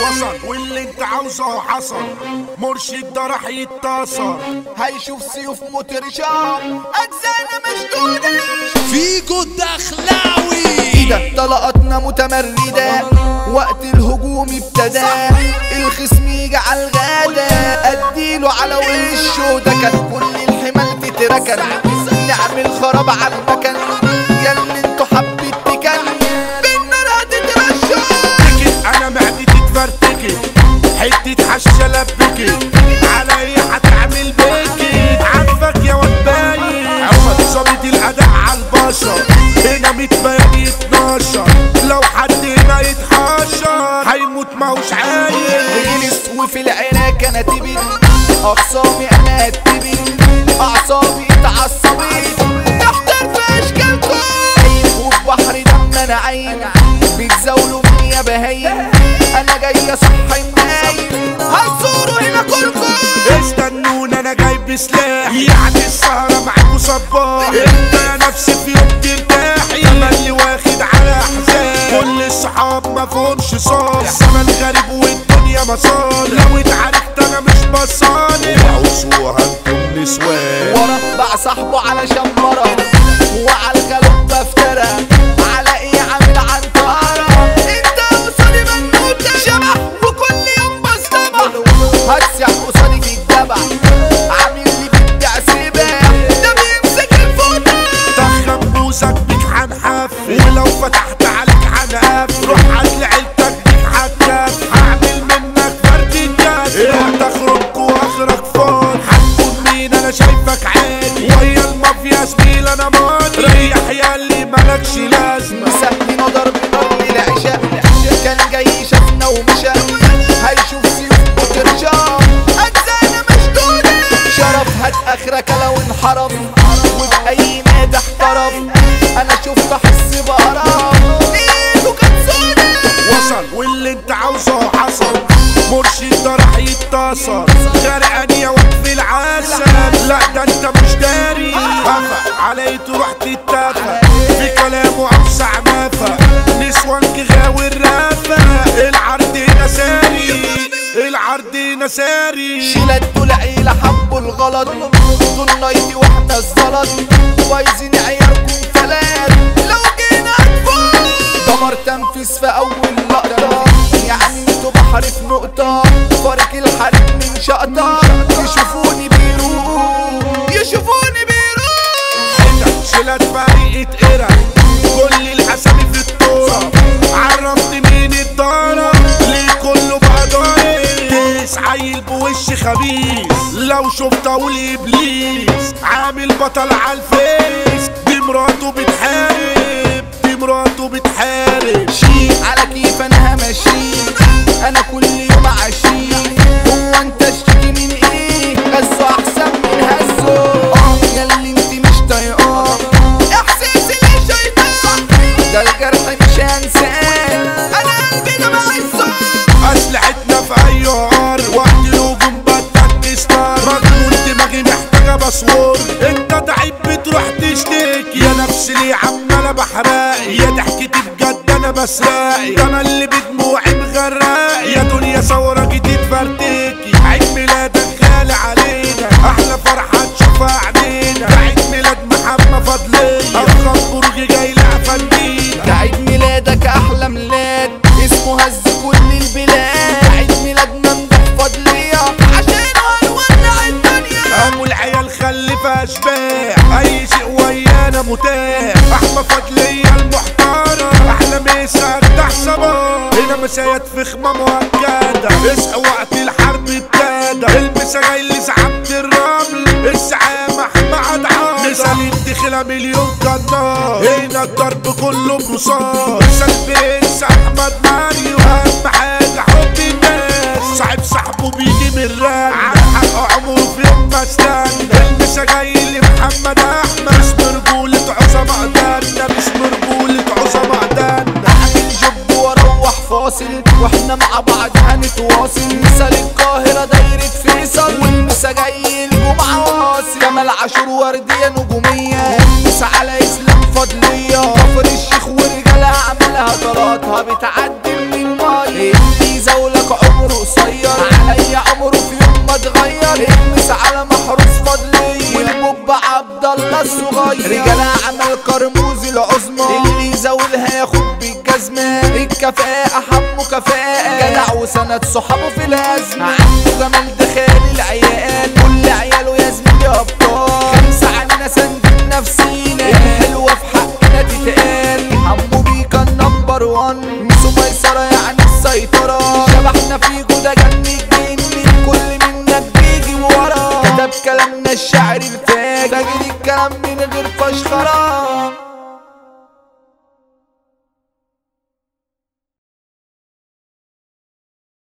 وصل واللي انت عاوزه حصل. مرشد ده راح يتصل، هيشوف سيوف مترشام اجزانا مشدودة. فيجو الدخلاوي ايدك طلقتنا متمردة، وقت الهجوم ابتدى، الخصم يجي على الغادة اديله على وشه. ده كان كل الحمال تتركن، نعمل خراب على المكان. ياللي انتوا حبيت تكن بالنار هتترشوا. انا معدتي تفرتكي، حتة حشة لبكي عليا هتعمل بيكي. عارفك يا واد باين عفت ظابط الاداء على البشر. هنا 100 بيان 12، لو حد هنا يتحشر هيموت ماهوش عايل. غلس وفي العراك انا تبن، اخصامي انا هتبن، اعصابي اتعصبت محتار في اشكالكم. وفي بحر دم انا عين، بيتزاولوا مني يا بهايم. انا جاي اصحي منايم، هتزوروا هنا كلكم. استنونا انا جايب سلاح، يعني السهرة معاكوا صباح. انت يا نفسي في يوم ترتاحي، انا اللي واخد على احزان. كل الصحاب ما فهمش صالح، الزمن غريب والدنيا مصالح. لو اتعاركت انا مش بصالح، وعوزوها انتم نسوان. ورا بقى صاحبه على شمرة، وعلى الجلوب بفترة. على ايه عامل عنترة؟ انت قصادي منوتة شبح، وكل يوم بصطبح. هتسع قصادي في الدبع، عامل لي بتاع سباح. ده بيمسك الفوطة، دخل بوسك بيك هنحفل، ولو فتحت عليك هنقفل. روح عدل عيلتك بيك هتكفل، هعمل منك فرد الجاز. تخرج واخرج فاضي، هتكون مين انا شايفك عادي. ويا المافيا زميل انا ماضي، ريح ياللي مالكش لازمة. مسكين ضرب نار للعشاء، كان جاي شافنا ومشى. هيشوف سيوف مترشام اجزانا مشدودة. شرف هات اخرك لو انحرف، وبأي نادي احترف. انا شفت احس بقرف، ايده كانت سودة. وصل واللي انت عاوزه حصل. مرشد ده راح يتصل، غرقان يا واد في العسل. لا ده انت مش داري، هفا علي تروح تتافى. في كلامه اوسع نفا، نسوان غاوي الرافة. العرض هنا ساري، العرض هنا ساري. شيلات دول عيلة حبوا الغلط، دول نايتي واحنا الزلط. بايظين عياركم فلات، لو جينا هتفوت. دمر تنفيذ في اول لقطة، يعني انتوا بحر في نقطة. فارق الحريق من شقطة، يشوفوني بيروح، يشوفوني بيروح. شيلات فريقة قرا، كل الاسامي في الطورة. عرفني مين الدارة، ليه كله بقى دايس. عيل بوش خبيث، لو شفت اقول ابليس. عامل بطل عالفيس، دي مراته بتحارب، دي مراته بتحارب. شيء على كيف انا همشي، انا كل يوم عشي. هو انت اشتكي من ايه؟ غزو احسن من هزو. ياللي انت مش طايقاه، احساسي ليه شيطان. ده الجرح مش هنساه، انا قلبي ده بعزه. اسلحتنا في اي عار، وقت الهجوم بدك تستار. مجنون دماغي محتاجه باسور، انت ضعيف بتروح تشتكي. يا نفسي ليه عماله بحرقي، يا ضحكتي بجد انا بسرقي. ده انا اللي بدموعي مغرقي، يا دنيا ثوره جديد فرتكي. عيد ميلادك غالي علينا، احلى فرحه تشوفها عينينا. ده عيد ميلاد محمد فضليه، افخم برج جاي لعفندينا. ده عيد ميلادك احلى ميلاد، اسمه هز كل البلاد. عيد ميلاد ممدوح فضليه، عشان هنولع الدنيا. ابو العيال خلف اشباح، اي شيء ويانا متاح. احمد فضليه المحترم، احلى مسا افتح صباح. هنا مسايات فخمه مؤكده، اصحى وقت الحرب ابتدى. المسا جاي لزعمت الرمل، الزعامه احمد عاطف. مثال الدخله مليون قناه، هنا الضرب كله برصاص. مثال برنس احمد ماريو، اهم حاجه حب الناس. صاحب صاحبه بيجي من الرن، على حق عمره في يوم ما استنى. المسا جاي لمحمد احمد، اسم رجولة عظماء قدرنا، اسم رجولة عظماء قدرنا. اعمل جب واروح فاصل، واحنا مع بعض هنتواصل. مثال القاهرة دايرة فيصل، والمسا جاي الجمعة واصل. جمال عاشور وردية نجومية، والمسا على اسلام فضلية. كفر الشيخ ورجالها عملها طلاتها بتعدي من المية. اللي زولك ولا الصغير. رجالة عمل كرموز العظمى اللي يزاولها ياخد بالجزمة. الكفاءة حمو كفاءة جدع وسند صحابه في الأزمة. عنده جمال دخال العيال كل عياله يا زميلي أبطال. 5 علينا سند نفسينا الحلوة في حقنا تتقال. حمو بيكا النمبر 1 ميسو ميسرة يعني السيطرة. شبحنا في جودة جنة جنة كل منك بيجي ورا. كتب كلامنا الشعر الفاجر تجري الكلام من غير فشخرة.